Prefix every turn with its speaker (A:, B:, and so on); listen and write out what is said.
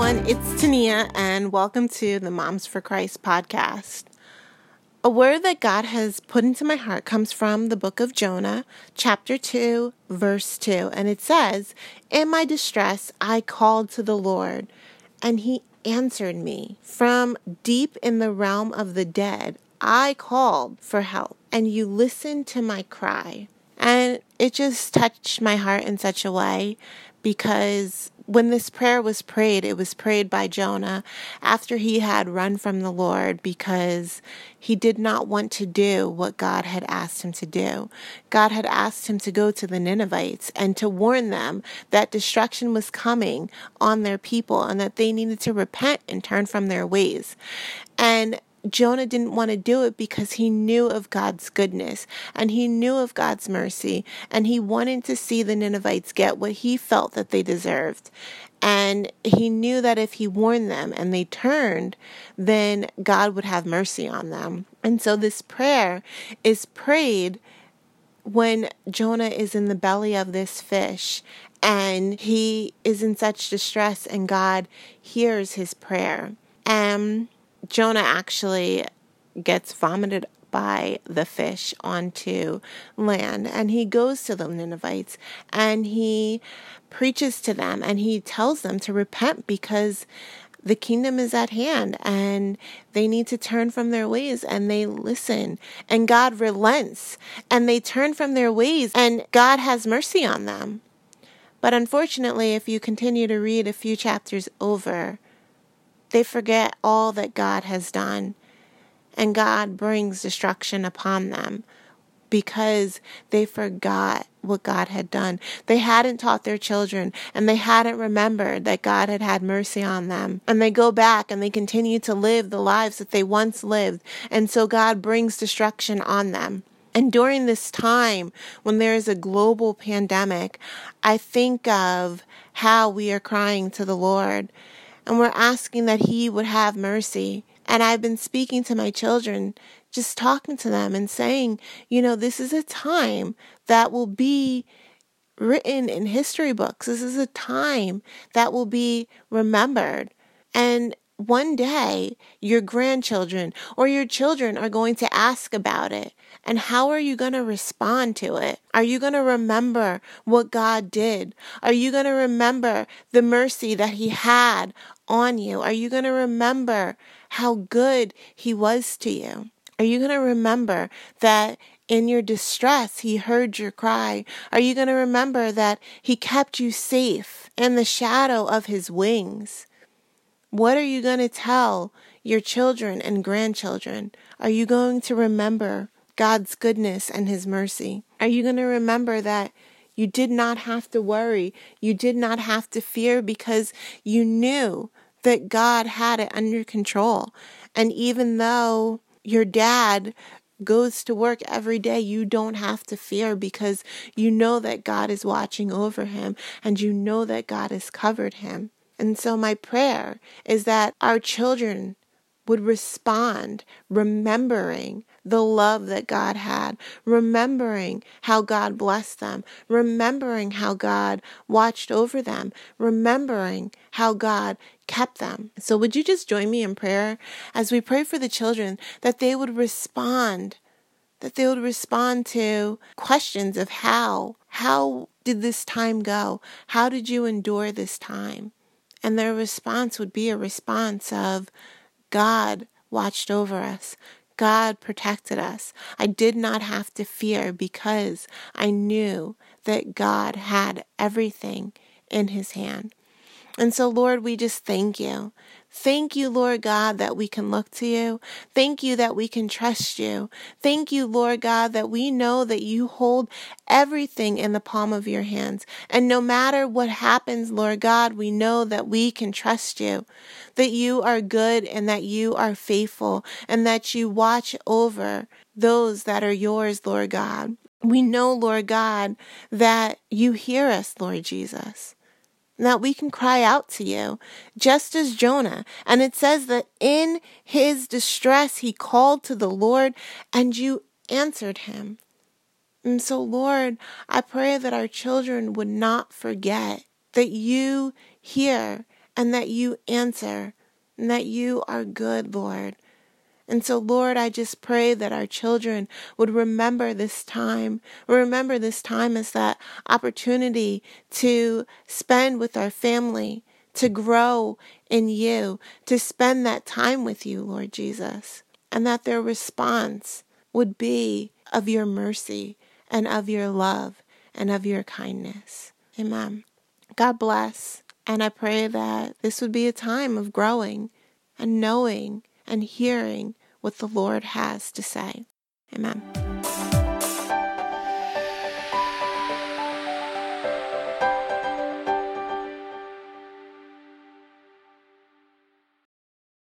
A: everyone, it's Tania, and welcome to the Moms for Christ podcast. A word that God has put into my heart comes from the book of Jonah, chapter 2, verse 2, and it says, "In my distress I called to the Lord, and he answered me. From deep in the realm of the dead, I called for help, and you listened to my cry." And it just touched my heart in such a way because when this prayer was prayed, it was prayed by Jonah after he had run from the Lord because he did not want to do what God had asked him to do. God had asked him to go to the Ninevites and to warn them that destruction was coming on their people and that they needed to repent and turn from their ways. And Jonah didn't want to do it because he knew of God's goodness and he knew of God's mercy, and he wanted to see the Ninevites get what he felt that they deserved. And he knew that if he warned them and they turned, then God would have mercy on them. And so this prayer is prayed when Jonah is in the belly of this fish and he is in such distress, and God hears his prayer. Jonah actually gets vomited by the fish onto land, and he goes to the Ninevites and he preaches to them and he tells them to repent because the kingdom is at hand and they need to turn from their ways, and they listen, and God relents and they turn from their ways and God has mercy on them. But unfortunately, if you continue to read a few chapters over, they forget all that God has done, and God brings destruction upon them because they forgot what God had done. They hadn't taught their children, and they hadn't remembered that God had had mercy on them. And they go back and they continue to live the lives that they once lived, and so God brings destruction on them. And during this time, when there is a global pandemic, I think of how we are crying to the Lord, and we're asking that he would have mercy. And I've been speaking to my children, just talking to them and saying, this is a time that will be written in history books. This is a time that will be remembered. And one day, your grandchildren or your children are going to ask about it. And how are you going to respond to it? Are you going to remember what God did? Are you going to remember the mercy that he had on you? Are you going to remember how good he was to you? Are you going to remember that in your distress, he heard your cry? Are you going to remember that he kept you safe in the shadow of his wings? What are you going to tell your children and grandchildren? Are you going to remember God's goodness and his mercy? Are you going to remember that you did not have to worry, you did not have to fear, because you knew that God had it under control? And even though your dad goes to work every day, you don't have to fear because you know that God is watching over him and you know that God has covered him. And so my prayer is that our children would respond remembering the love that God had, remembering how God blessed them, remembering how God watched over them, remembering how God kept them. So would you just join me in prayer as we pray for the children, that they would respond to questions of how did this time go? How did you endure this time? And their response would be a response of, God watched over us. God protected us. I did not have to fear because I knew that God had everything in his hand. And so, Lord, we just thank you. Thank you, Lord God, that we can look to you. Thank you that we can trust you. Thank you, Lord God, that we know that you hold everything in the palm of your hands. And no matter what happens, Lord God, we know that we can trust you, that you are good and that you are faithful and that you watch over those that are yours, Lord God. We know, Lord God, that you hear us, Lord Jesus. That we can cry out to you, just as Jonah. And it says that in his distress, he called to the Lord and you answered him. And so, Lord, I pray that our children would not forget that you hear and that you answer, and that you are good, Lord. And so, Lord, I just pray that our children would remember this time as that opportunity to spend with our family, to grow in you, to spend that time with you, Lord Jesus, and that their response would be of your mercy and of your love and of your kindness. Amen. God bless. And I pray that this would be a time of growing and knowing and hearing what the Lord has to say. Amen.